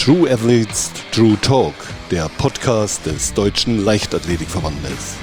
True Athletes, True Talk, der Podcast des Deutschen Leichtathletikverbandes.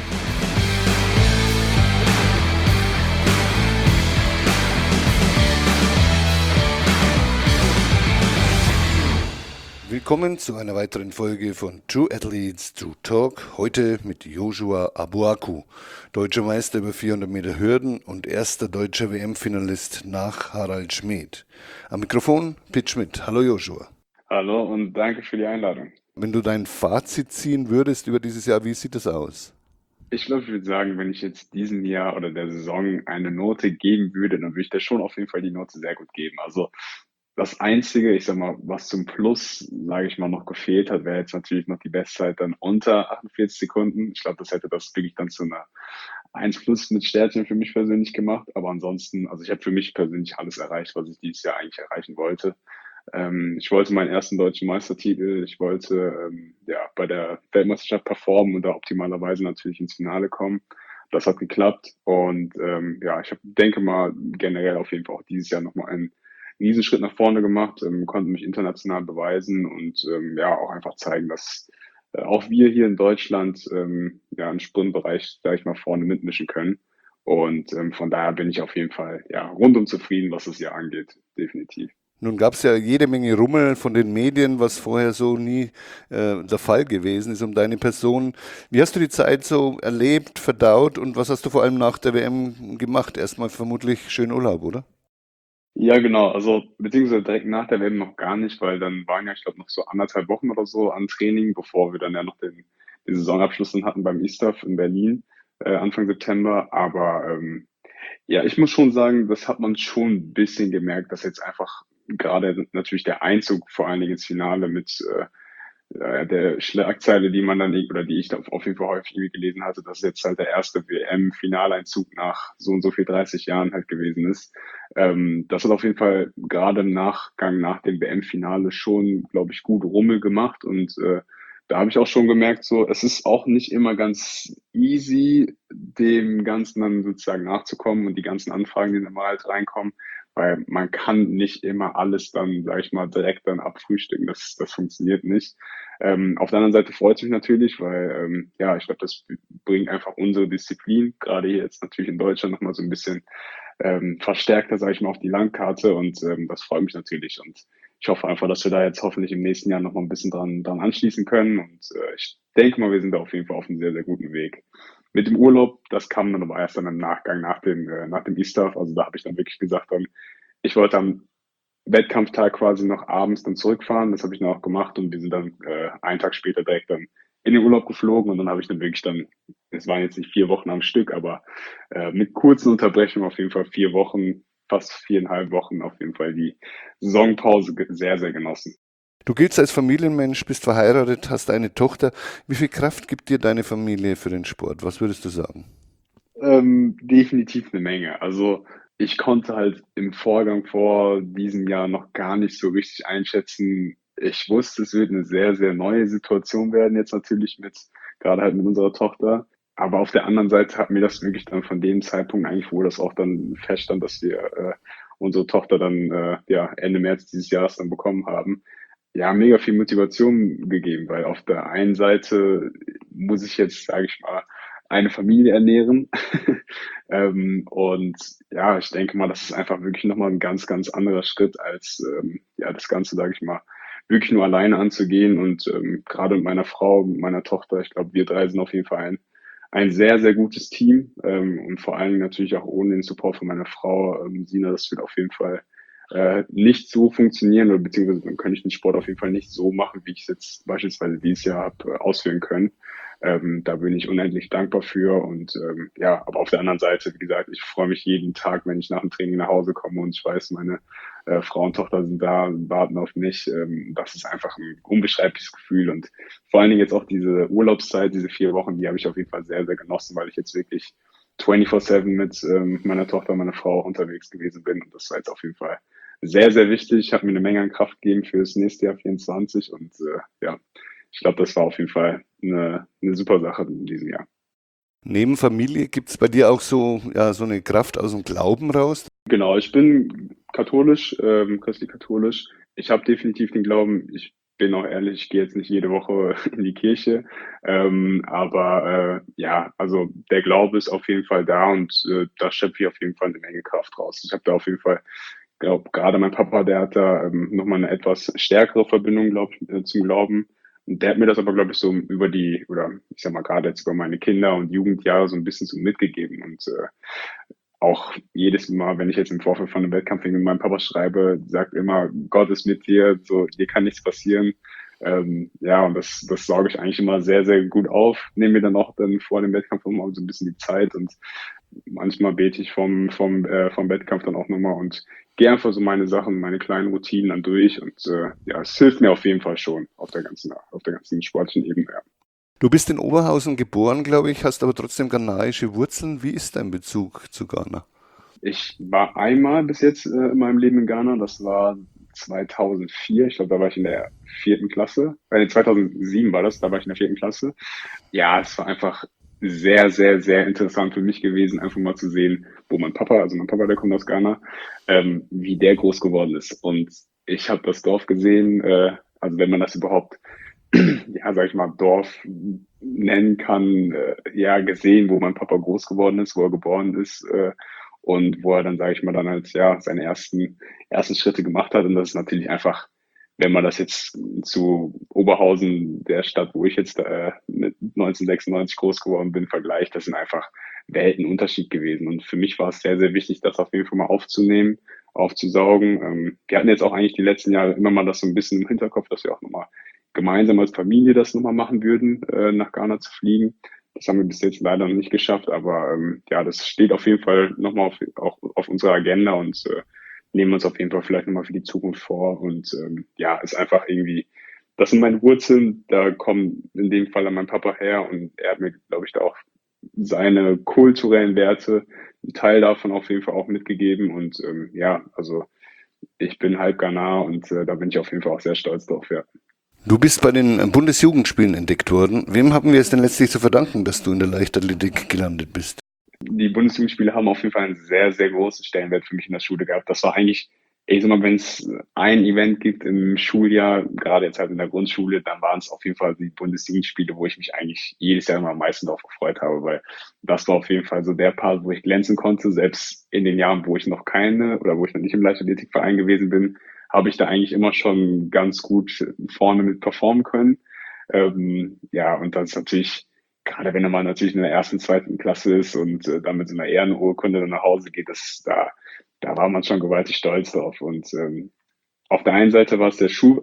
Willkommen zu einer weiteren Folge von True Athletes, True Talk. Heute mit Joshua Abuaku, deutscher Meister über 400 Meter Hürden und erster deutscher WM-Finalist nach Harald Schmid. Am Mikrofon Pitt Schmidt. Hallo Joshua. Hallo und danke für die Einladung. Wenn du dein Fazit ziehen würdest über dieses Jahr, wie sieht das aus? Ich glaube, ich würde sagen, wenn ich jetzt diesem Jahr oder der Saison eine Note geben würde, dann würde ich da schon auf jeden Fall die Note sehr gut geben. Also das Einzige, ich sag mal, was zum Plus, sage ich mal, noch gefehlt hat, wäre jetzt natürlich noch die Bestzeit dann unter 48 Sekunden. Ich glaube, das hätte das wirklich dann zu einer 1 plus mit Sternchen für mich persönlich gemacht. Aber ansonsten, also ich habe für mich persönlich alles erreicht, was ich dieses Jahr eigentlich erreichen wollte. Ich wollte meinen ersten deutschen Meistertitel, ich wollte bei der Weltmeisterschaft performen und da optimalerweise natürlich ins Finale kommen. Das hat geklappt und ich denke mal generell auf jeden Fall auch dieses Jahr nochmal einen Riesenschritt nach vorne gemacht, konnte mich international beweisen und auch einfach zeigen, dass auch wir hier in Deutschland im Sprintbereich, sage ich mal, vorne mitmischen können. Und von daher bin ich auf jeden Fall rundum zufrieden, was das Jahr angeht, definitiv. Nun gab es ja jede Menge Rummel von den Medien, was vorher so nie der Fall gewesen ist um deine Person. Wie hast du die Zeit so erlebt, verdaut und was hast du vor allem nach der WM gemacht? Erstmal vermutlich schön Urlaub, oder? Ja, genau. Also, beziehungsweise direkt nach der WM noch gar nicht, weil dann waren ja, ich glaube, noch so 1,5 Wochen oder so an Training, bevor wir dann ja noch den Saisonabschluss dann hatten beim ISTAF in Berlin, Anfang September. Aber ich muss schon sagen, das hat man schon ein bisschen gemerkt, dass jetzt einfach gerade natürlich der Einzug vor allen Dingen ins Finale mit der Schlagzeile, die man dann oder die ich da auf jeden Fall häufig irgendwie gelesen hatte, dass jetzt halt der erste WM-Finaleinzug nach so und so viel 30 Jahren halt gewesen ist. Das hat auf jeden Fall gerade im Nachgang nach dem WM-Finale schon, glaube ich, gut Rummel gemacht und da habe ich auch schon gemerkt, so, es ist auch nicht immer ganz easy, dem Ganzen dann sozusagen nachzukommen und die ganzen Anfragen, die dann mal halt reinkommen, weil man kann nicht immer alles dann, sage ich mal, direkt dann abfrühstücken. Das funktioniert nicht. Auf der anderen Seite freut es mich natürlich, weil ich glaube, das bringt einfach unsere Disziplin, gerade hier jetzt natürlich in Deutschland, nochmal so ein bisschen verstärkter, sage ich mal, auf die Landkarte und das freut mich natürlich und ich hoffe einfach, dass wir da jetzt hoffentlich im nächsten Jahr noch mal ein bisschen dran anschließen können und ich denke mal, wir sind da auf jeden Fall auf einem sehr, sehr guten Weg. Mit dem Urlaub, das kam dann aber erst dann im Nachgang nach dem ISTAF, also da habe ich dann wirklich gesagt, ich wollte am Wettkampftag quasi noch abends dann zurückfahren. Das habe ich dann auch gemacht und wir sind dann einen Tag später direkt dann in den Urlaub geflogen und dann habe ich dann wirklich es waren jetzt nicht 4 Wochen am Stück, aber mit kurzen Unterbrechungen auf jeden Fall 4 Wochen, fast 4,5 Wochen auf jeden Fall die Saisonpause sehr, sehr genossen. Du giltst als Familienmensch, bist verheiratet, hast eine Tochter. Wie viel Kraft gibt dir deine Familie für den Sport? Was würdest du sagen? Definitiv eine Menge. Also ich konnte halt im Vorgang vor diesem Jahr noch gar nicht so richtig einschätzen. Ich wusste, es wird eine sehr, sehr neue Situation werden jetzt natürlich gerade halt mit unserer Tochter. Aber auf der anderen Seite hat mir das wirklich dann von dem Zeitpunkt eigentlich, wo das auch dann feststand, dass wir unsere Tochter dann Ende März dieses Jahres dann bekommen haben, ja, mega viel Motivation gegeben, weil auf der einen Seite muss ich jetzt, sage ich mal, eine Familie ernähren. Und ja, ich denke mal, das ist einfach wirklich nochmal ein ganz, ganz anderer Schritt, als das Ganze, sage ich mal, wirklich nur alleine anzugehen. Und gerade mit meiner Frau, mit meiner Tochter, ich glaube, wir drei sind auf jeden Fall ein sehr, sehr gutes Team. Und vor allen Dingen natürlich auch ohne den Support von meiner Frau, Sina, das wird auf jeden Fall nicht so funktionieren oder beziehungsweise dann könnte ich den Sport auf jeden Fall nicht so machen, wie ich es jetzt beispielsweise dieses Jahr habe ausführen können. Da bin ich unendlich dankbar für und aber auf der anderen Seite, wie gesagt, ich freue mich jeden Tag, wenn ich nach dem Training nach Hause komme und ich weiß, meine Frau und Tochter sind da, warten auf mich. Das ist einfach ein unbeschreibliches Gefühl und vor allen Dingen jetzt auch diese Urlaubszeit, diese 4 Wochen, die habe ich auf jeden Fall sehr, sehr genossen, weil ich jetzt wirklich 24/7 mit meiner Tochter und meiner Frau unterwegs gewesen bin und das war jetzt auf jeden Fall sehr, sehr wichtig, hat mir eine Menge an Kraft gegeben für das nächste Jahr 24 und ich glaube, das war auf jeden Fall eine super Sache in diesem Jahr. Neben Familie gibt es bei dir auch so eine Kraft aus dem Glauben raus? Genau, ich bin katholisch, christlich-katholisch. Ich habe definitiv den Glauben, ich bin auch ehrlich, ich gehe jetzt nicht jede Woche in die Kirche. Aber ja, also der Glaube ist auf jeden Fall da und da schöpfe ich auf jeden Fall eine Menge Kraft raus. Ich habe da auf jeden Fall, glaube gerade mein Papa, der hat da nochmal eine etwas stärkere Verbindung, glaube ich, zum Glauben. Und der hat mir das aber, glaube ich, so über die, oder ich sag mal gerade jetzt über meine Kinder- und Jugendjahre so ein bisschen so mitgegeben. Und auch jedes Mal, wenn ich jetzt im Vorfeld von einem Wettkampf mit meinem Papa schreibe, sagt immer, Gott ist mit dir, so, dir kann nichts passieren. Ja, und das sauge ich eigentlich immer sehr, sehr gut auf. Nehme mir dann auch dann vor dem Wettkampf immer so ein bisschen die Zeit und manchmal bete ich vom Wettkampf dann auch nochmal und gehe einfach so meine Sachen, meine kleinen Routinen dann durch und ja, es hilft mir auf jeden Fall schon auf der ganzen sportlichen Ebene. Ja. Du bist in Oberhausen geboren, glaube ich, hast aber trotzdem ghanaische Wurzeln. Wie ist dein Bezug zu Ghana? Ich war einmal bis jetzt in meinem Leben in Ghana, das war 2004, ich glaube, da war ich in der vierten Klasse. 2007 war das, da war ich in der vierten Klasse. Ja, es war einfach sehr, sehr, sehr interessant für mich gewesen, einfach mal zu sehen, wo mein Papa, der kommt aus Ghana, wie der groß geworden ist. Und ich habe das Dorf gesehen, also wenn man das überhaupt, ja, sag ich mal, Dorf nennen kann, ja, gesehen, wo mein Papa groß geworden ist, wo er geboren ist, und wo er dann, sage ich mal, dann halt ja seine ersten Schritte gemacht hat. Und das ist natürlich einfach, wenn man das jetzt zu Oberhausen, der Stadt, wo ich jetzt mit 1996 groß geworden bin, vergleicht, das sind einfach Weltenunterschied gewesen. Und für mich war es sehr, sehr wichtig, das auf jeden Fall mal aufzunehmen, aufzusaugen. Wir hatten jetzt auch eigentlich die letzten Jahre immer mal das so ein bisschen im Hinterkopf, dass wir auch nochmal gemeinsam als Familie das nochmal machen würden, nach Ghana zu fliegen. Das haben wir bis jetzt leider noch nicht geschafft, aber ja, das steht auf jeden Fall nochmal auch auf unserer Agenda und nehmen uns auf jeden Fall vielleicht nochmal für die Zukunft vor. Und ja, ist einfach irgendwie, das sind meine Wurzeln, da kommen in dem Fall an mein Papa her und er hat mir, glaube ich, da auch seine kulturellen Werte, einen Teil davon auf jeden Fall auch mitgegeben. Und ja, also ich bin halb Ghana und da bin ich auf jeden Fall auch sehr stolz drauf, ja. Du bist bei den Bundesjugendspielen entdeckt worden. Wem haben wir es denn letztlich zu verdanken, dass du in der Leichtathletik gelandet bist? Die Bundesjugendspiele haben auf jeden Fall einen sehr, sehr großen Stellenwert für mich in der Schule gehabt. Das war eigentlich, ich sag mal, wenn es ein Event gibt im Schuljahr, gerade jetzt halt in der Grundschule, dann waren es auf jeden Fall die Bundesjugendspiele, wo ich mich eigentlich jedes Jahr immer am meisten darauf gefreut habe, weil das war auf jeden Fall so der Part, wo ich glänzen konnte. Selbst in den Jahren, wo ich noch keine oder wo ich noch nicht im Leichtathletikverein gewesen bin, habe ich da eigentlich immer schon ganz gut vorne mit performen können. Ja, und das ist natürlich, gerade wenn man natürlich in der ersten, zweiten Klasse ist und dann mit so einer Ehrenurkunde dann nach Hause geht, da war man schon gewaltig stolz drauf. Und auf der einen Seite war es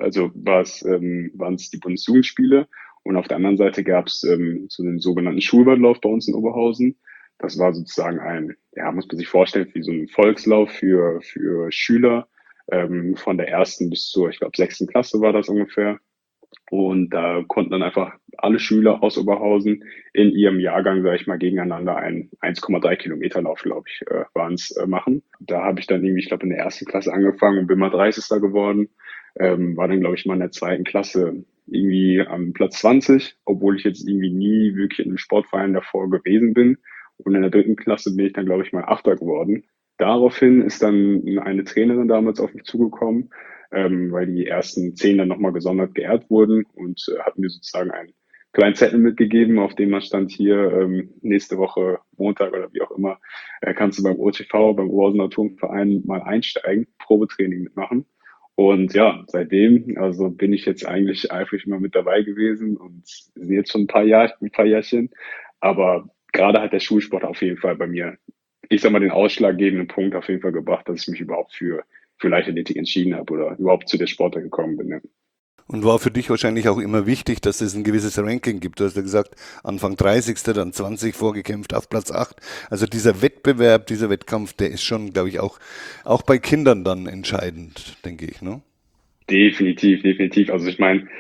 waren es die Bundesjugendspiele und auf der anderen Seite gab es so einen sogenannten Schulwaldlauf bei uns in Oberhausen. Das war sozusagen ja, muss man sich vorstellen, wie so ein Volkslauf für Schüler von der ersten bis zur, ich glaube, sechsten Klasse war das ungefähr. Und da konnten dann einfach alle Schüler aus Oberhausen in ihrem Jahrgang, sage ich mal, gegeneinander einen 1,3 Kilometer Lauf, glaube ich, waren es, machen. Da habe ich dann irgendwie, ich glaube, in der ersten Klasse angefangen und bin mal 30. geworden. War dann, glaube ich, mal in der zweiten Klasse irgendwie am Platz 20, obwohl ich jetzt irgendwie nie wirklich in einem Sportverein davor gewesen bin. Und in der dritten Klasse bin ich dann, glaube ich, mal Achter geworden. Daraufhin ist dann eine Trainerin damals auf mich zugekommen, weil die ersten 10 dann nochmal gesondert geehrt wurden und hat mir sozusagen einen kleinen Zettel mitgegeben, auf dem man stand hier nächste Woche Montag oder wie auch immer, kannst du beim OTV, beim Oberhausener Turmverein mal einsteigen, Probetraining mitmachen. Und ja, seitdem, also bin ich jetzt eigentlich eifrig mal mit dabei gewesen und sehe jetzt schon ein paar Jährchen. Aber gerade hat der Schulsport auf jeden Fall bei mir, ich sag mal, den ausschlaggebenden Punkt auf jeden Fall gebracht, dass ich mich überhaupt für Leichtathletik entschieden habe oder überhaupt zu der Sportart gekommen bin. Ja. Und war für dich wahrscheinlich auch immer wichtig, dass es ein gewisses Ranking gibt. Du hast ja gesagt, Anfang 30., dann 20 vorgekämpft auf Platz 8. Also dieser Wettbewerb, dieser Wettkampf, der ist schon, glaube ich, auch bei Kindern dann entscheidend, denke ich, ne? Definitiv, definitiv. Also ich meine,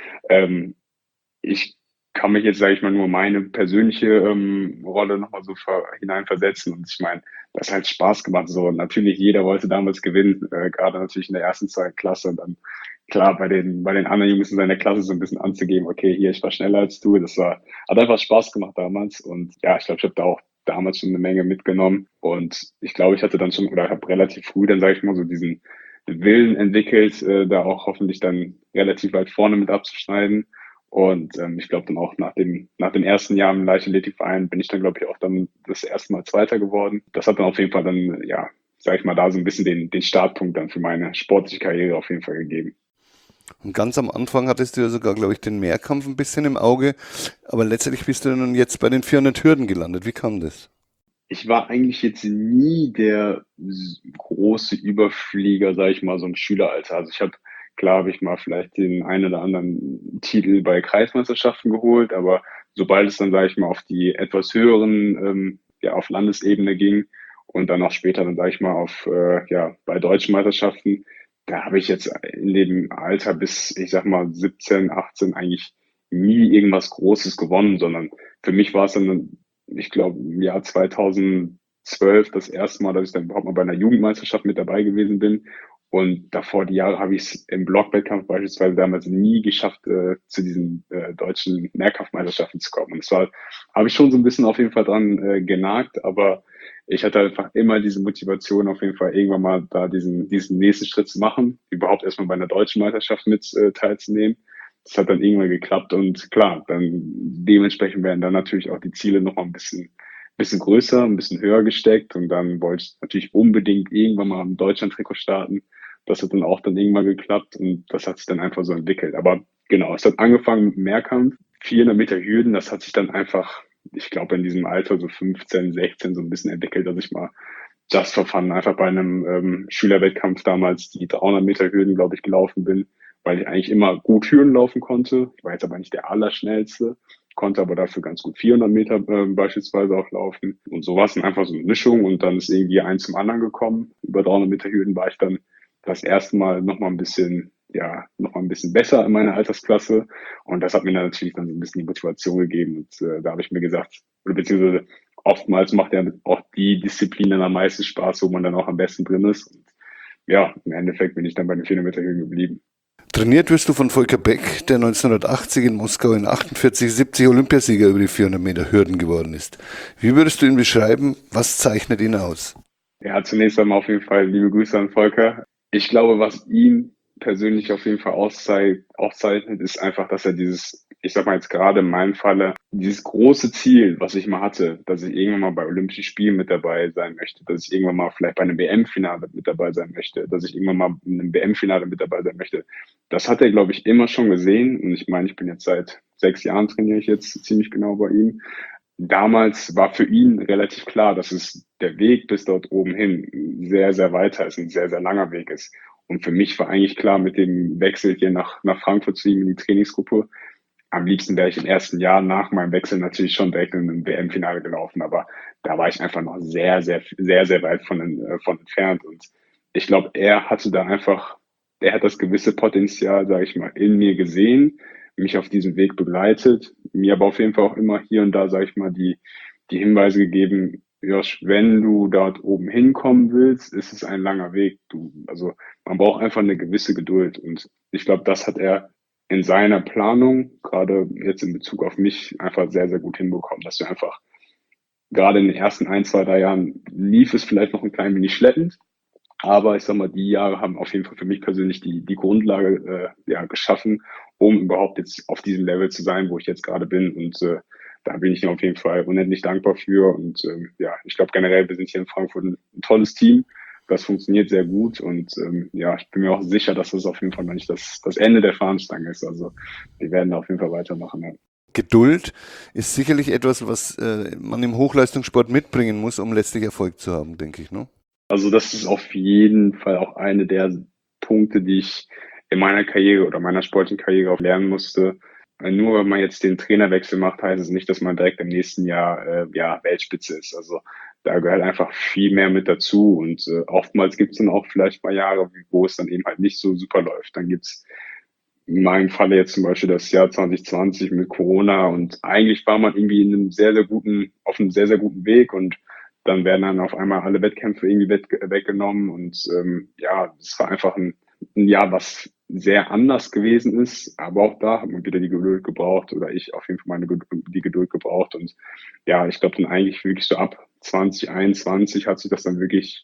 ich kann mich jetzt, sage ich mal, nur meine persönliche Rolle nochmal so hineinversetzen. Und ich meine, das hat halt Spaß gemacht. So natürlich, jeder wollte damals gewinnen, gerade natürlich in der ersten, zweiten Klasse. Und dann klar bei den anderen Jungs in seiner Klasse so ein bisschen anzugeben, okay, hier, ich war schneller als du. Hat einfach Spaß gemacht damals. Und ja, ich glaube, ich habe da auch damals schon eine Menge mitgenommen. Und ich glaube, ich hatte dann schon oder habe relativ früh dann, sage ich mal, so Willen entwickelt, da auch hoffentlich dann relativ weit vorne mit abzuschneiden. Und ich glaube dann auch nach dem ersten Jahr im Leichtathletikverein bin ich dann, glaube ich, auch dann das erste Mal Zweiter geworden. Das hat dann auf jeden Fall dann, ja, sage ich mal, da so ein bisschen den Startpunkt dann für meine sportliche Karriere auf jeden Fall gegeben. Und ganz am Anfang hattest du ja sogar, glaube ich, den Mehrkampf ein bisschen im Auge, aber letztendlich bist du dann jetzt bei den 400 Hürden gelandet. Wie kam das? Ich war eigentlich jetzt nie der große Überflieger, sage ich mal, so im Schüleralter. Also klar habe ich mal vielleicht den einen oder anderen Titel bei Kreismeisterschaften geholt, aber sobald es dann, sage ich mal, auf die etwas höheren, ja, auf Landesebene ging und dann auch später dann, sage ich mal, ja, bei deutschen Meisterschaften, da habe ich jetzt in dem Alter bis, ich sag mal, 17, 18 eigentlich nie irgendwas Großes gewonnen, sondern für mich war es dann, ich glaube, im Jahr 2012 das erste Mal, dass ich dann überhaupt mal bei einer Jugendmeisterschaft mit dabei gewesen bin. Und davor die Jahre habe ich es im Blockwettkampf beispielsweise damals nie geschafft, zu diesen deutschen Mehrkampfmeisterschaften zu kommen. Und habe ich schon so ein bisschen auf jeden Fall dran genagt, aber ich hatte einfach immer diese Motivation, auf jeden Fall irgendwann mal da diesen nächsten Schritt zu machen, überhaupt erstmal bei einer deutschen Meisterschaft mit teilzunehmen. Das hat dann irgendwann geklappt und klar, dann dementsprechend werden dann natürlich auch die Ziele noch mal ein bisschen größer, ein bisschen höher gesteckt und dann wollte ich natürlich unbedingt irgendwann mal im Deutschland-Trikot starten. Das hat dann auch dann irgendwann geklappt und das hat sich dann einfach so entwickelt. Aber genau, es hat angefangen mit Mehrkampf, 400 Meter Hürden, das hat sich dann einfach, ich glaube, in diesem Alter so 15, 16 so ein bisschen entwickelt, dass ich mal just for fun einfach bei einem Schülerwettkampf damals die 300 Meter Hürden, glaube ich, gelaufen bin, weil ich eigentlich immer gut Hürden laufen konnte. Ich war jetzt aber nicht der Allerschnellste, konnte aber dafür ganz gut 400 Meter beispielsweise auch laufen. Und so war es dann einfach so eine Mischung und dann ist irgendwie eins zum anderen gekommen. Über 300 Meter Hürden war ich dann das erste Mal nochmal ein bisschen, ja, nochmal ein bisschen besser in meiner Altersklasse. Und das hat mir dann natürlich dann so ein bisschen die Motivation gegeben. Und da habe ich mir gesagt, oder beziehungsweise oftmals macht ja auch die Disziplin dann am meisten Spaß, wo man dann auch am besten drin ist. Und ja, im Endeffekt bin ich dann bei den 400 Meter Hürden geblieben. Trainiert wirst du von Volker Beck, der 1980 in Moskau in 48,70 Olympiasieger über die 400 Meter Hürden geworden ist. Wie würdest du ihn beschreiben? Was zeichnet ihn aus? Ja, zunächst einmal auf jeden Fall liebe Grüße an Volker. Ich glaube, was ihn persönlich auf jeden Fall auszeichnet, ist einfach, dass er ich sag mal jetzt gerade in meinem Falle, dieses große Ziel, was ich mal hatte, dass ich irgendwann mal bei Olympischen Spielen mit dabei sein möchte, dass ich irgendwann mal vielleicht bei einem WM-Finale mit dabei sein möchte, dass ich irgendwann mal in einem WM-Finale mit dabei sein möchte. Das hat er, glaube ich, immer schon gesehen. Und ich meine, ich bin jetzt seit 6 Jahren trainiere ich jetzt ziemlich genau bei ihm. Damals war für ihn relativ klar, dass es der Weg bis dort oben hin sehr, sehr weiter ist, ein sehr, sehr langer Weg ist. Und für mich war eigentlich klar, mit dem Wechsel hier nach Frankfurt zu ihm in die Trainingsgruppe, am liebsten wäre ich im ersten Jahr nach meinem Wechsel natürlich schon direkt in ein WM-Finale gelaufen, aber da war ich einfach noch sehr, sehr, sehr, sehr weit von entfernt. Und ich glaube, er hat das gewisse Potenzial, sage ich mal, in mir gesehen, mich auf diesem Weg begleitet, mir aber auf jeden Fall auch immer hier und da, sage ich mal, die Hinweise gegeben, Josh, wenn du dort oben hinkommen willst, ist es ein langer Weg. Also man braucht einfach eine gewisse Geduld. Und ich glaube, das hat er in seiner Planung, gerade jetzt in Bezug auf mich, einfach sehr, sehr gut hinbekommen, dass wir einfach gerade in den ersten 1, 2, 3 Jahren lief es vielleicht noch ein klein wenig schleppend, aber ich sag mal, die Jahre haben auf jeden Fall für mich persönlich die Grundlage ja, geschaffen, um überhaupt jetzt auf diesem Level zu sein, wo ich jetzt gerade bin. Und da bin ich ihm auf jeden Fall unendlich dankbar für. Und ja, ich glaube generell, wir sind hier in Frankfurt ein tolles Team. Das funktioniert sehr gut und ja, ich bin mir auch sicher, dass das auf jeden Fall noch nicht das Ende der Fahnenstange ist. Also wir werden da auf jeden Fall weitermachen. Ja. Geduld ist sicherlich etwas, was man im Hochleistungssport mitbringen muss, um letztlich Erfolg zu haben, denke ich, ne? Also das ist auf jeden Fall auch eine der Punkte, die ich in meiner Karriere oder meiner sportlichen Karriere auch lernen musste. Nur wenn man jetzt den Trainerwechsel macht, heißt es nicht, dass man direkt im nächsten Jahr ja, Weltspitze ist. Also da gehört einfach viel mehr mit dazu. Und oftmals gibt es dann auch vielleicht mal Jahre, wo es dann eben halt nicht so super läuft. Dann gibt's in meinem Falle jetzt zum Beispiel das Jahr 2020 mit Corona und eigentlich war man irgendwie auf einem sehr, sehr guten Weg und dann werden dann auf einmal alle Wettkämpfe irgendwie weggenommen und ja, es war einfach ein Jahr, was sehr anders gewesen ist, aber auch da hat man wieder die Geduld gebraucht oder ich auf jeden Fall die Geduld gebraucht und ja, ich glaube dann eigentlich wirklich so ab 2021 hat sich das dann wirklich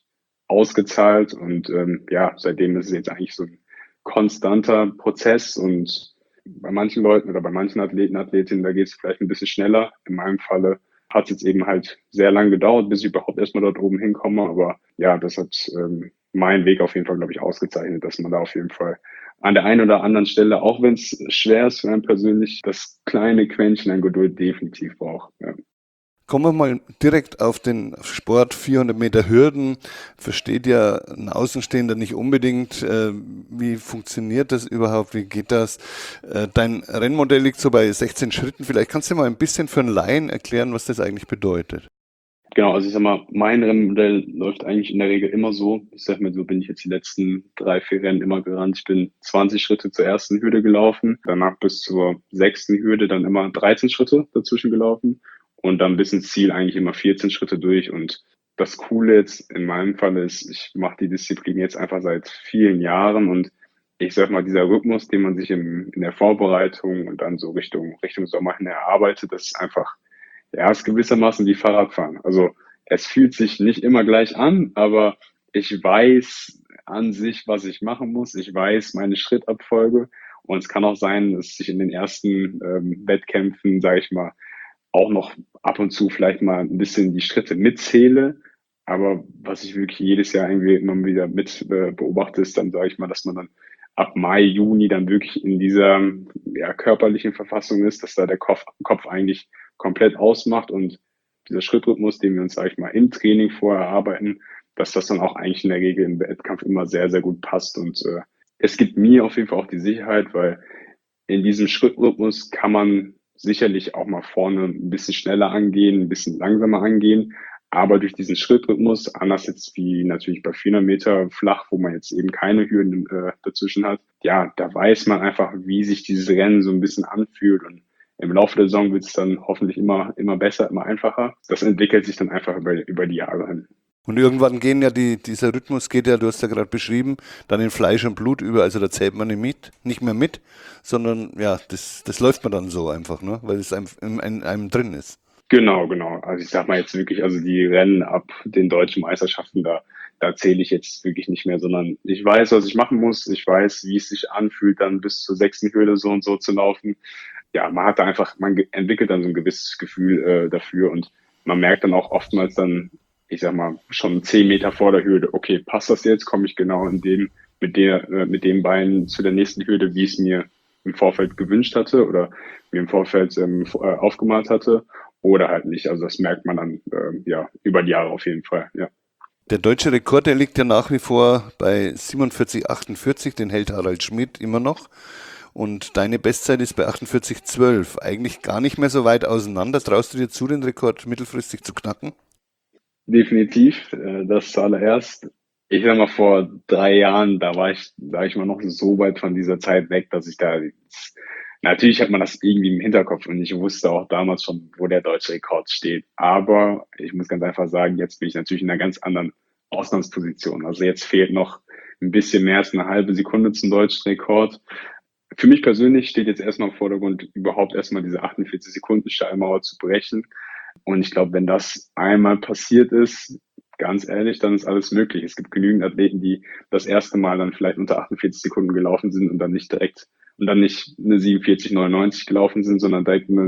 ausgezahlt und ja, seitdem ist es jetzt eigentlich so ein konstanter Prozess und bei manchen Leuten oder bei manchen Athleten, Athletinnen, da geht es vielleicht ein bisschen schneller. In meinem Falle hat es jetzt eben halt sehr lang gedauert, bis ich überhaupt erstmal dort oben hinkomme. Aber ja, das hat meinen Weg auf jeden Fall, glaube ich, ausgezeichnet, dass man da auf jeden Fall an der einen oder anderen Stelle, auch wenn es schwer ist für einen persönlich, das kleine Quäntchen an Geduld definitiv braucht. Ja. Kommen wir mal direkt auf den Sport 400 Meter Hürden. Versteht ja ein Außenstehender nicht unbedingt. Wie funktioniert das überhaupt? Wie geht das? Dein Rennmodell liegt so bei 16 Schritten. Vielleicht kannst du mal ein bisschen für einen Laien erklären, was das eigentlich bedeutet. Genau, also ich sag mal, mein Rennmodell läuft eigentlich in der Regel immer so. Ich sag mal, so bin ich jetzt die letzten 3, 4 Rennen immer gerannt. Ich bin 20 Schritte zur ersten Hürde gelaufen, danach bis zur sechsten Hürde dann immer 13 Schritte dazwischen gelaufen und dann bis ins Ziel eigentlich immer 14 Schritte durch. Und das Coole jetzt in meinem Fall ist, ich mache die Disziplin jetzt einfach seit vielen Jahren und ich sag mal, dieser Rhythmus, den man sich in der Vorbereitung und dann so Richtung Sommer hin erarbeitet, das ist einfach ja, ist gewissermaßen wie Fahrradfahren. Also es fühlt sich nicht immer gleich an, aber ich weiß an sich, was ich machen muss. Ich weiß meine Schrittabfolge. Und es kann auch sein, dass ich in den ersten Wettkämpfen, sage ich mal, auch noch ab und zu vielleicht mal ein bisschen die Schritte mitzähle. Aber was ich wirklich jedes Jahr irgendwie immer wieder mit beobachte, ist dann, sage ich mal, dass man dann ab Mai, Juni dann wirklich in dieser ja, körperlichen Verfassung ist, dass da der Kopf eigentlich komplett ausmacht und dieser Schrittrhythmus, den wir uns, sage ich mal, im Training vorher arbeiten, dass das dann auch eigentlich in der Regel im Wettkampf immer sehr, sehr gut passt. Und es gibt mir auf jeden Fall auch die Sicherheit, weil in diesem Schrittrhythmus kann man sicherlich auch mal vorne ein bisschen schneller angehen, ein bisschen langsamer angehen. Aber durch diesen Schrittrhythmus, anders jetzt wie natürlich bei 400 Meter flach, wo man jetzt eben keine Hürden dazwischen hat, ja, da weiß man einfach, wie sich dieses Rennen so ein bisschen anfühlt. Und im Laufe der Saison wird es dann hoffentlich immer besser, immer einfacher. Das entwickelt sich dann einfach über die Jahre hin. Und irgendwann gehen ja dieser Rhythmus geht ja, du hast ja gerade beschrieben, dann in Fleisch und Blut über. Also da zählt man nicht mehr mit, sondern ja, das läuft man dann so einfach, ne? Weil es in einem drin ist. Genau. Also ich sag mal jetzt wirklich, also die Rennen ab den deutschen Meisterschaften, da zähle ich jetzt wirklich nicht mehr, sondern ich weiß, was ich machen muss. Ich weiß, wie es sich anfühlt, dann bis zur sechsten Hürde so und so zu laufen. Ja, man entwickelt dann so ein gewisses Gefühl dafür und man merkt dann auch oftmals dann, ich sag mal, schon 10 Meter vor der Hürde, okay, passt das jetzt? Komme ich genau mit dem Bein zu der nächsten Hürde, wie ich es mir im Vorfeld gewünscht hatte oder mir im Vorfeld aufgemalt hatte oder halt nicht. Also das merkt man dann ja über die Jahre auf jeden Fall, ja. Der deutsche Rekord, der liegt ja nach wie vor bei 47,48, den hält Harald Schmidt immer noch. Und deine Bestzeit ist bei 48,12. Eigentlich gar nicht mehr so weit auseinander. Traust du dir zu, den Rekord mittelfristig zu knacken? Definitiv, das zuallererst. Ich sag mal, vor 3 Jahren, da war ich, sag ich mal, noch so weit von dieser Zeit weg, dass ich da, natürlich hat man das irgendwie im Hinterkopf und ich wusste auch damals schon, wo der deutsche Rekord steht. Aber ich muss ganz einfach sagen, jetzt bin ich natürlich in einer ganz anderen Ausgangsposition. Also jetzt fehlt noch ein bisschen mehr als eine halbe Sekunde zum deutschen Rekord. Für mich persönlich steht jetzt erstmal im Vordergrund, überhaupt erstmal diese 48 Sekunden Steilmauer zu brechen. Und ich glaube, wenn das einmal passiert ist, ganz ehrlich, dann ist alles möglich. Es gibt genügend Athleten, die das erste Mal dann vielleicht unter 48 Sekunden gelaufen sind und dann nicht eine 47,99 gelaufen sind, sondern direkt eine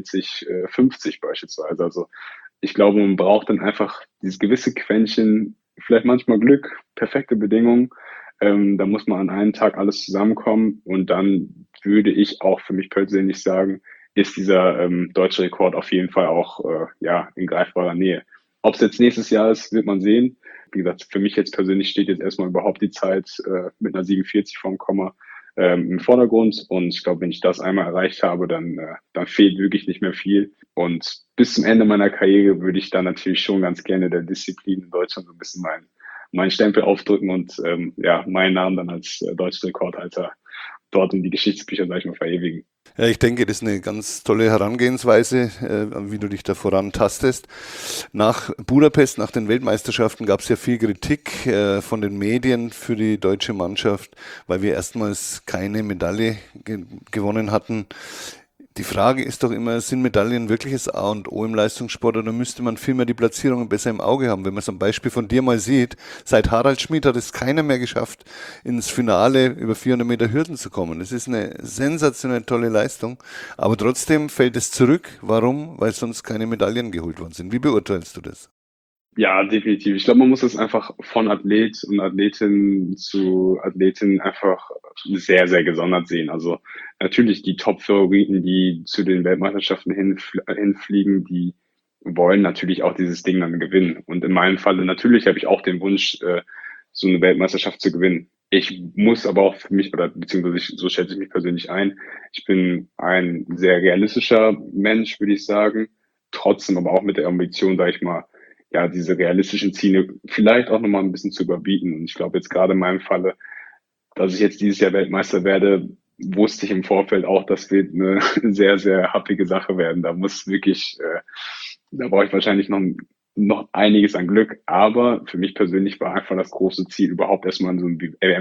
47,50 beispielsweise. Also ich glaube, man braucht dann einfach dieses gewisse Quäntchen, vielleicht manchmal Glück, perfekte Bedingungen. Da muss man an einem Tag alles zusammenkommen und dann würde ich auch für mich persönlich sagen, ist dieser deutsche Rekord auf jeden Fall auch ja in greifbarer Nähe. Ob es jetzt nächstes Jahr ist, wird man sehen. Wie gesagt, für mich jetzt persönlich steht jetzt erstmal überhaupt die Zeit mit einer 47 vorm Komma im Vordergrund. Und ich glaube, wenn ich das einmal erreicht habe, dann fehlt wirklich nicht mehr viel. Und bis zum Ende meiner Karriere würde ich dann natürlich schon ganz gerne der Disziplin in Deutschland so ein bisschen meinen Stempel aufdrücken und ja, meinen Namen dann als deutscher Rekordhalter dort in die Geschichtsbücher, sag ich mal, verewigen. Ja, ich denke, das ist eine ganz tolle Herangehensweise, wie du dich da vorantastest. Nach Budapest, nach den Weltmeisterschaften gab es ja viel Kritik von den Medien für die deutsche Mannschaft, weil wir erstmals keine Medaille gewonnen hatten. Die Frage ist doch immer, sind Medaillen wirklich das A und O im Leistungssport oder müsste man vielmehr die Platzierungen besser im Auge haben? Wenn man so ein Beispiel von dir mal sieht, seit Harald Schmid hat es keiner mehr geschafft, ins Finale über 400 Meter Hürden zu kommen. Das ist eine sensationell tolle Leistung, aber trotzdem fällt es zurück. Warum? Weil sonst keine Medaillen geholt worden sind. Wie beurteilst du das? Ja, definitiv. Ich glaube, man muss es einfach von Athlet und Athletin zu Athletin einfach sehr, sehr gesondert sehen. Also natürlich die Top-Favoriten, die zu den Weltmeisterschaften hinfliegen, die wollen natürlich auch dieses Ding dann gewinnen. Und in meinem Falle natürlich habe ich auch den Wunsch, so eine Weltmeisterschaft zu gewinnen. Ich muss aber auch für mich, oder beziehungsweise so schätze ich mich persönlich ein, ich bin ein sehr realistischer Mensch, würde ich sagen. Trotzdem aber auch mit der Ambition, sage ich mal, ja, diese realistischen Ziele vielleicht auch nochmal ein bisschen zu überbieten. Und ich glaube jetzt gerade in meinem Falle, dass ich jetzt dieses Jahr Weltmeister werde, wusste ich im Vorfeld auch, das wird eine sehr, sehr happige Sache werden. Da muss wirklich, da brauche ich wahrscheinlich noch einiges an Glück. Aber für mich persönlich war einfach das große Ziel, überhaupt erstmal in so ein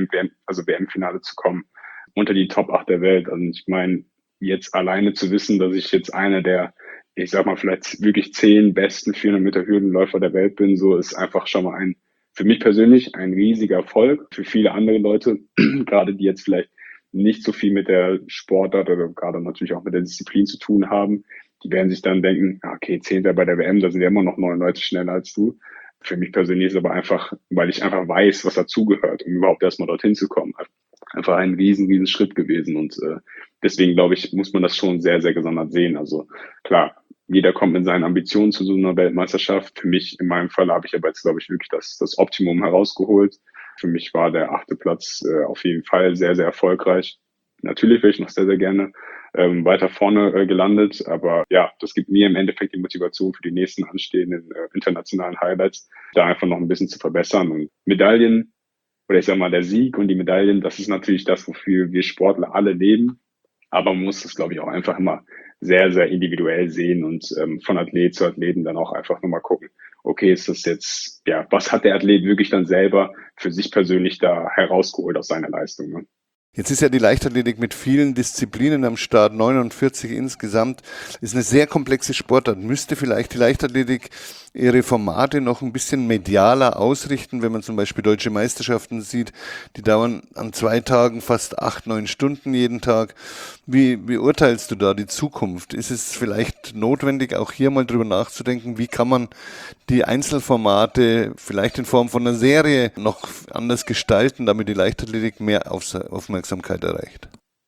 WM-Finale zu kommen, unter die Top 8 der Welt. Also ich meine, jetzt alleine zu wissen, dass ich jetzt einer der, ich sag mal, vielleicht wirklich 10 besten 400 Meter Hürdenläufer der Welt bin, so ist einfach schon mal für mich persönlich ein riesiger Erfolg. Für viele andere Leute, gerade die jetzt vielleicht nicht so viel mit der Sportart oder gerade natürlich auch mit der Disziplin zu tun haben, die werden sich dann denken, okay, 10. bei der WM, da sind ja immer noch 9 Leute schneller als du. Für mich persönlich ist es aber einfach, weil ich einfach weiß, was dazugehört, um überhaupt erstmal dorthin zu kommen, einfach ein riesen Schritt gewesen. Und deswegen glaube ich, muss man das schon sehr, sehr gesondert sehen. Also klar, jeder kommt mit seinen Ambitionen zu so einer Weltmeisterschaft. Für mich, in meinem Fall, habe ich aber jetzt, glaube ich, wirklich das Optimum herausgeholt. Für mich war der 8. Platz auf jeden Fall sehr, sehr erfolgreich. Natürlich wäre ich noch sehr, sehr gerne weiter vorne gelandet, aber ja, das gibt mir im Endeffekt die Motivation für die nächsten anstehenden internationalen Highlights, da einfach noch ein bisschen zu verbessern. Und Medaillen oder ich sag mal, der Sieg und die Medaillen, das ist natürlich das, wofür wir Sportler alle leben. Aber man muss das, glaube ich, auch einfach immer sehr, sehr individuell sehen und von Athlet zu Athleten dann auch einfach nochmal gucken, okay, ist das jetzt, ja, was hat der Athlet wirklich dann selber für sich persönlich da herausgeholt aus seiner Leistung? Ne? Jetzt ist ja die Leichtathletik mit vielen Disziplinen am Start, 49 insgesamt, ist eine sehr komplexe Sportart. Müsste vielleicht die Leichtathletik ihre Formate noch ein bisschen medialer ausrichten, wenn man zum Beispiel deutsche Meisterschaften sieht, die dauern an 2 Tagen fast 8, 9 Stunden jeden Tag. Wie beurteilst du da die Zukunft? Ist es vielleicht notwendig, auch hier mal drüber nachzudenken, wie kann man die Einzelformate vielleicht in Form von einer Serie noch anders gestalten, damit die Leichtathletik mehr Aufmerksamkeit erreicht?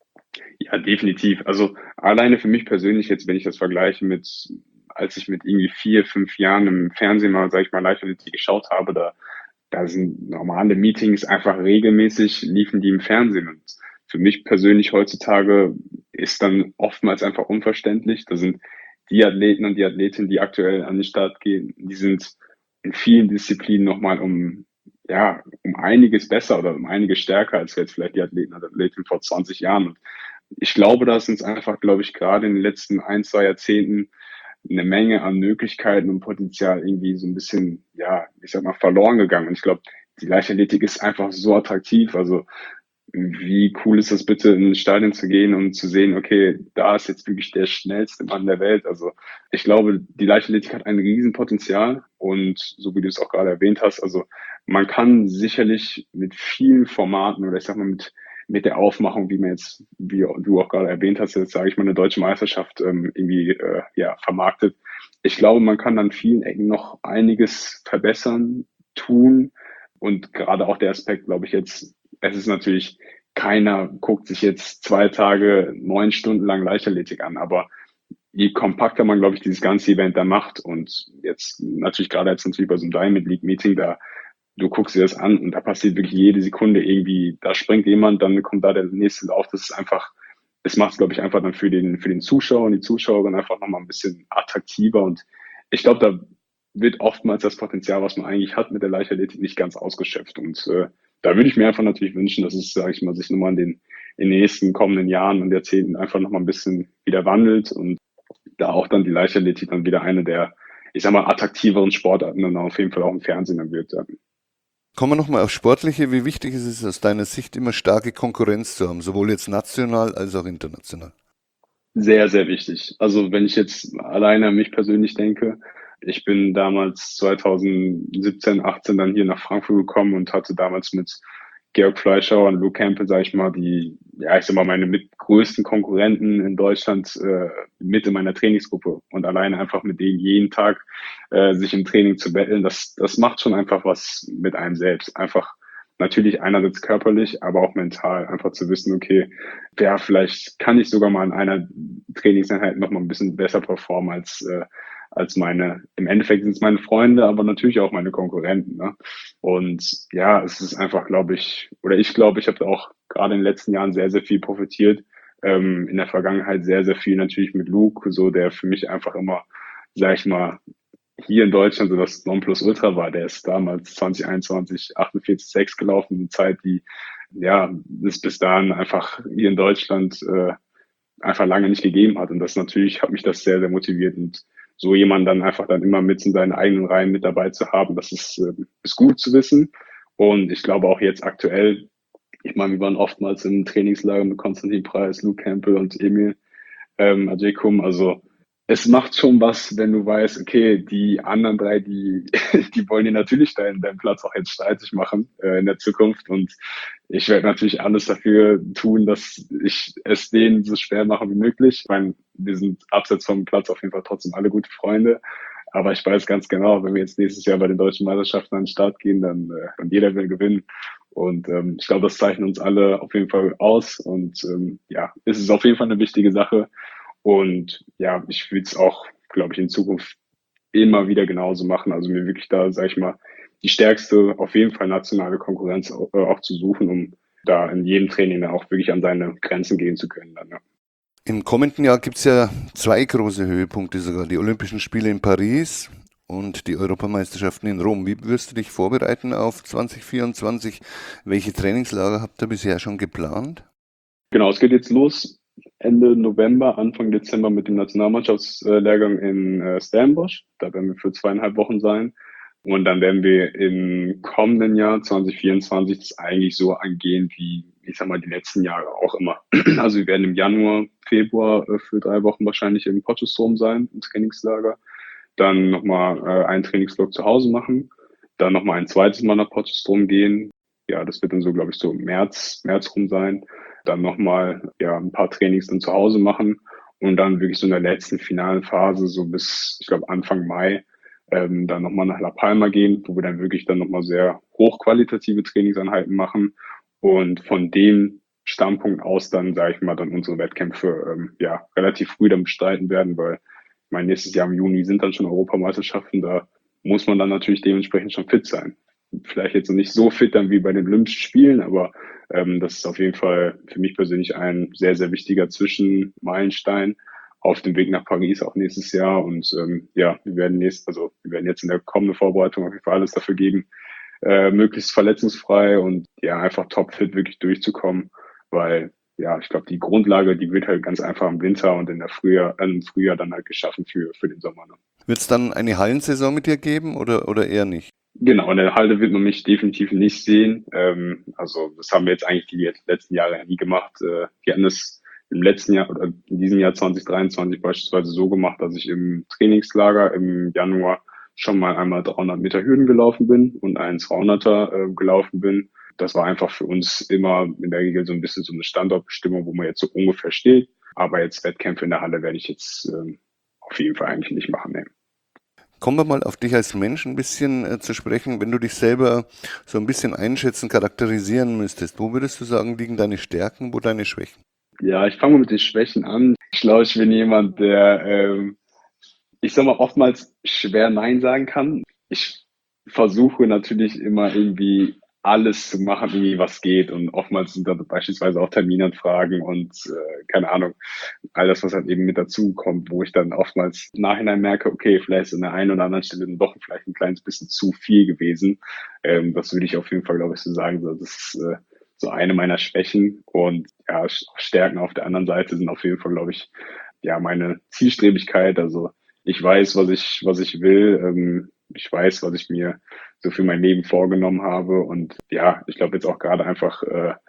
Ja, definitiv. Also alleine für mich persönlich jetzt, wenn ich das vergleiche mit, als ich mit irgendwie 4, 5 Jahren im Fernsehen mal, sag ich mal, Leichtathletik geschaut habe, da sind normale Meetings einfach regelmäßig, liefen die im Fernsehen. Und für mich persönlich heutzutage ist dann oftmals einfach unverständlich. Da sind die Athleten und die Athletinnen, die aktuell an den Start gehen, die sind in vielen Disziplinen nochmal um einiges besser oder um einiges stärker als jetzt vielleicht die Athleten und Athletinnen vor 20 Jahren. Und ich glaube, da ist uns einfach, glaube ich, gerade in den letzten 1, 2 Jahrzehnten eine Menge an Möglichkeiten und Potenzial irgendwie so ein bisschen, ja, ich sag mal, verloren gegangen. Und ich glaube, die Leichtathletik ist einfach so attraktiv. Also wie cool ist das bitte, in ein Stadion zu gehen und zu sehen, okay, da ist jetzt wirklich der schnellste Mann der Welt. Also ich glaube, die Leichtathletik hat ein Riesenpotenzial und so wie du es auch gerade erwähnt hast, also man kann sicherlich mit vielen Formaten oder ich sag mal mit der Aufmachung, wie man jetzt, wie du auch gerade erwähnt hast, jetzt sage ich mal eine deutsche Meisterschaft irgendwie ja vermarktet. Ich glaube, man kann an vielen Ecken noch einiges verbessern, tun und gerade auch der Aspekt, glaube ich jetzt, es ist natürlich, keiner guckt sich jetzt 2 Tage, 9 Stunden lang Leichtathletik an, aber je kompakter man, glaube ich, dieses ganze Event da macht und jetzt natürlich gerade jetzt natürlich bei so einem Diamond League Meeting da, du guckst dir das an und da passiert wirklich jede Sekunde irgendwie, da springt jemand, dann kommt da der nächste Lauf, das ist einfach, es macht es, glaube ich, einfach dann für den Zuschauer und die Zuschauerin einfach nochmal ein bisschen attraktiver und ich glaube, da wird oftmals das Potenzial, was man eigentlich hat mit der Leichtathletik, nicht ganz ausgeschöpft und da würde ich mir einfach natürlich wünschen, dass es, sage ich mal, sich nochmal in den nächsten kommenden Jahren und Jahrzehnten einfach nochmal ein bisschen wieder wandelt und da auch dann die Leichtathletik dann wieder eine der, ich sag mal, attraktiveren Sportarten dann auf jeden Fall auch im Fernsehen dann wird. Kommen wir nochmal auf Sportliche. Wie wichtig ist es aus deiner Sicht, immer starke Konkurrenz zu haben, sowohl jetzt national als auch international? Sehr, sehr wichtig. Also wenn ich jetzt alleine an mich persönlich denke, ich bin damals 2017, 18 dann hier nach Frankfurt gekommen und hatte damals mit Georg Fleischauer und Luke Campbell, sage ich mal, die, ja, ich sag mal, meine mit größten Konkurrenten in Deutschland mit in meiner Trainingsgruppe. Und alleine einfach mit denen jeden Tag sich im Training zu betteln, das macht schon einfach was mit einem selbst. Einfach natürlich einerseits körperlich, aber auch mental. Einfach zu wissen, okay, ja, vielleicht kann ich sogar mal in einer Trainingseinheit noch mal ein bisschen besser performen als meine, im Endeffekt sind es meine Freunde, aber natürlich auch meine Konkurrenten. Ne? Und ja, es ist einfach, glaube ich, oder ich glaube, ich habe auch gerade in den letzten Jahren sehr, sehr viel profitiert. In der Vergangenheit sehr, sehr viel natürlich mit Luke, so der für mich einfach immer, sag ich mal, hier in Deutschland so das Nonplusultra war. Der ist damals 2021 48,6 gelaufen, eine Zeit, die ja bis dahin einfach hier in Deutschland einfach lange nicht gegeben hat. Und das natürlich hat mich das sehr, sehr motiviert. Und so jemanden dann einfach dann immer mit in seinen eigenen Reihen mit dabei zu haben, das ist gut zu wissen. Und ich glaube auch jetzt aktuell, ich meine, wir waren oftmals im Trainingslager mit Konstantin Preis, Luke Campbell und Emil Ajekum. Also es macht schon was, wenn du weißt, okay, die anderen drei, die wollen dir natürlich deinen Platz auch jetzt streitig machen in der Zukunft. Und ich werde natürlich alles dafür tun, dass ich es denen so schwer mache wie möglich. Ich meine, wir sind abseits vom Platz auf jeden Fall trotzdem alle gute Freunde. Aber ich weiß ganz genau, wenn wir jetzt nächstes Jahr bei den deutschen Meisterschaften an den Start gehen, dann und jeder will gewinnen. Und ich glaube, das zeichnet uns alle auf jeden Fall aus. Und ja, es ist auf jeden Fall eine wichtige Sache. Und ja, ich will es auch, glaube ich, in Zukunft immer wieder genauso machen. Also mir wirklich da, sag ich mal, die stärkste, auf jeden Fall nationale Konkurrenz auch zu suchen, um da in jedem Training dann auch wirklich an seine Grenzen gehen zu können. Dann, ja. Im kommenden Jahr gibt es ja zwei große Höhepunkte sogar, die Olympischen Spiele in Paris und die Europameisterschaften in Rom. Wie wirst du dich vorbereiten auf 2024? Welche Trainingslager habt ihr bisher schon geplant? Genau, es geht jetzt los Ende November, Anfang Dezember mit dem Nationalmannschaftslehrgang in Stellenbosch. Da werden wir für 2,5 Wochen sein. Und dann werden wir im kommenden Jahr 2024 das eigentlich so angehen wie, ich sag mal, die letzten Jahre auch immer. Also wir werden im Januar, Februar für 3 Wochen wahrscheinlich im Potchefstroom sein, im Trainingslager. Dann nochmal einen Trainingsblock zu Hause machen. Dann nochmal ein zweites Mal nach Potchefstroom gehen. Ja, das wird dann so, glaube ich, so im März rum sein. Dann nochmal ja, ein paar Trainings dann zu Hause machen und dann wirklich so in der letzten finalen Phase, so bis, ich glaube, Anfang Mai, dann nochmal nach La Palma gehen, wo wir dann wirklich dann nochmal sehr hochqualitative Trainingseinheiten machen und von dem Standpunkt aus dann, sage ich mal, dann unsere Wettkämpfe ja relativ früh dann bestreiten werden, weil ich meine, nächstes Jahr im Juni sind dann schon Europameisterschaften, da muss man dann natürlich dementsprechend schon fit sein. Vielleicht jetzt noch nicht so fit dann wie bei den Olympischen Spielen, aber das ist auf jeden Fall für mich persönlich ein sehr, sehr wichtiger Zwischenmeilenstein auf dem Weg nach Paris auch nächstes Jahr. Und ja, wir werden jetzt in der kommenden Vorbereitung auf jeden Fall alles dafür geben, möglichst verletzungsfrei und ja, einfach topfit wirklich durchzukommen, weil ja, ich glaube, die Grundlage, die wird halt ganz einfach im Winter und im Frühjahr dann halt geschaffen für den Sommer. Ne? Wird es dann eine Hallensaison mit dir geben oder eher nicht? Genau, in der Halle wird man mich definitiv nicht sehen. Also das haben wir jetzt eigentlich die letzten Jahre ja nie gemacht. Wir hatten es im letzten Jahr oder in diesem Jahr 2023 beispielsweise so gemacht, dass ich im Trainingslager im Januar schon mal einmal 300 Meter Hürden gelaufen bin und einen 200er gelaufen bin. Das war einfach für uns immer in der Regel so ein bisschen so eine Standortbestimmung, wo man jetzt so ungefähr steht. Aber jetzt Wettkämpfe in der Halle werde ich jetzt auf jeden Fall eigentlich nicht machen. Nee. Kommen wir mal auf dich als Mensch ein bisschen zu sprechen. Wenn du dich selber so ein bisschen einschätzen, charakterisieren müsstest, wo würdest du sagen, liegen deine Stärken, wo deine Schwächen? Ja, ich fange mal mit den Schwächen an. Ich glaube, ich bin jemand, der, ich sag mal, oftmals schwer Nein sagen kann. Ich versuche natürlich immer irgendwie alles zu machen, irgendwie was geht. Und oftmals sind da beispielsweise auch Terminanfragen und keine Ahnung, all das, was halt eben mit dazu kommt, wo ich dann oftmals im Nachhinein merke, okay, vielleicht ist an der einen oder anderen Stelle dann doch vielleicht ein kleines bisschen zu viel gewesen. Das würde ich auf jeden Fall, glaube ich, so sagen. So, das ist so eine meiner Schwächen. Und ja, Stärken auf der anderen Seite sind auf jeden Fall, glaube ich, ja, meine Zielstrebigkeit. Also ich weiß, was ich will. Ich weiß, was ich mir so für mein Leben vorgenommen habe. Und ja, ich glaube jetzt auch gerade einfach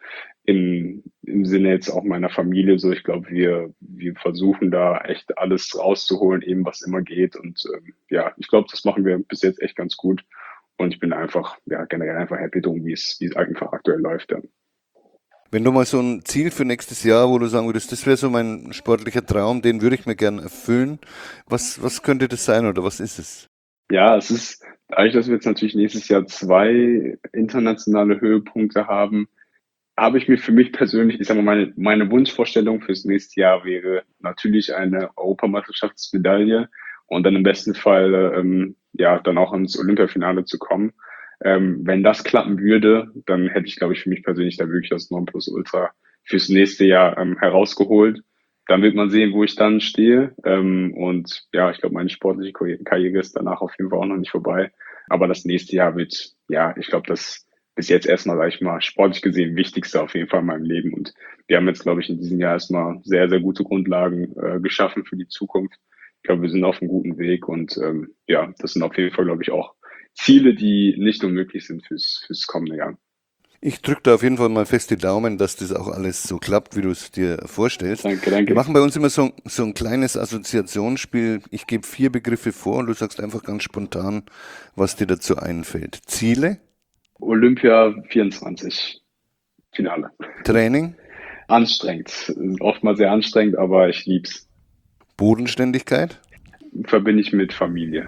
im Sinne jetzt auch meiner Familie so. Ich glaube, wir versuchen da echt alles rauszuholen, eben was immer geht. Und ja, ich glaube, das machen wir bis jetzt echt ganz gut. Und ich bin einfach, ja, generell einfach happy drum, wie es einfach aktuell läuft. Ja. Wenn du mal so ein Ziel für nächstes Jahr, wo du sagen würdest, das wäre so mein sportlicher Traum, den würde ich mir gerne erfüllen. Was könnte das sein oder was ist es? Ja, es ist, dadurch, dass wir jetzt natürlich nächstes Jahr 2 internationale Höhepunkte haben, habe ich mir für mich persönlich, ich sage mal, meine Wunschvorstellung fürs nächste Jahr wäre natürlich eine Europameisterschaftsmedaille und dann im besten Fall ja dann auch ins Olympiafinale zu kommen. Wenn das klappen würde, dann hätte ich, glaube ich, für mich persönlich da wirklich das Nonplusultra fürs nächste Jahr herausgeholt. Dann wird man sehen, wo ich dann stehe. Und ja, ich glaube, meine sportliche Karriere ist danach auf jeden Fall auch noch nicht vorbei. Aber das nächste Jahr wird, ja, ich glaube, das bis jetzt erstmal, sag ich mal, sportlich gesehen wichtigste auf jeden Fall in meinem Leben. Und wir haben jetzt, glaube ich, in diesem Jahr erstmal sehr, sehr gute Grundlagen geschaffen für die Zukunft. Ich glaube, wir sind auf einem guten Weg und ja, das sind auf jeden Fall, glaube ich, auch Ziele, die nicht unmöglich sind fürs kommende Jahr. Ich drücke da auf jeden Fall mal fest die Daumen, dass das auch alles so klappt, wie du es dir vorstellst. Danke, Wir danke. machen bei uns immer so ein kleines Assoziationsspiel. Ich gebe 4 Begriffe vor und du sagst einfach ganz spontan, was dir dazu einfällt. Ziele, Olympia 24, Finale. Training, Anstrengend, oftmals sehr anstrengend, aber ich lieb's. Bodenständigkeit, Verbinde ich mit Familie.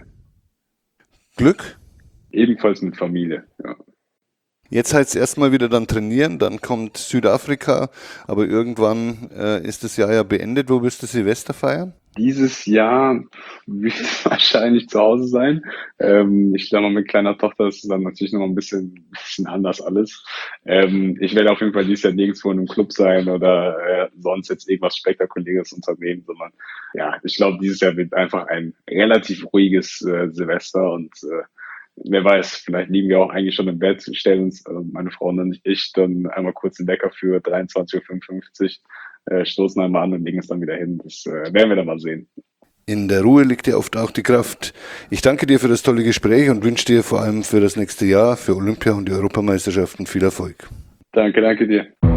Glück. Ebenfalls mit Familie. Ja. Jetzt heißt es erstmal wieder dann trainieren, dann kommt Südafrika, aber irgendwann ist das Jahr ja beendet. Wo wirst du Silvester feiern? Dieses Jahr wird es wahrscheinlich zu Hause sein. Ich glaube, mit kleiner Tochter ist es dann natürlich noch ein bisschen anders alles. Ich werde auf jeden Fall dieses Jahr nirgendwo in einem Club sein oder sonst jetzt irgendwas Spektakuläres unternehmen, sondern ja, ich glaube, dieses Jahr wird einfach ein relativ ruhiges Silvester und wer weiß, vielleicht liegen wir auch eigentlich schon im Bett, stellen uns, meine Frau und ich, dann einmal kurz den Wecker für 23:55 Uhr, stoßen einmal an und legen es dann wieder hin. Das werden wir dann mal sehen. In der Ruhe liegt ja oft auch die Kraft. Ich danke dir für das tolle Gespräch und wünsche dir vor allem für das nächste Jahr, für Olympia und die Europameisterschaften viel Erfolg. Danke, danke dir.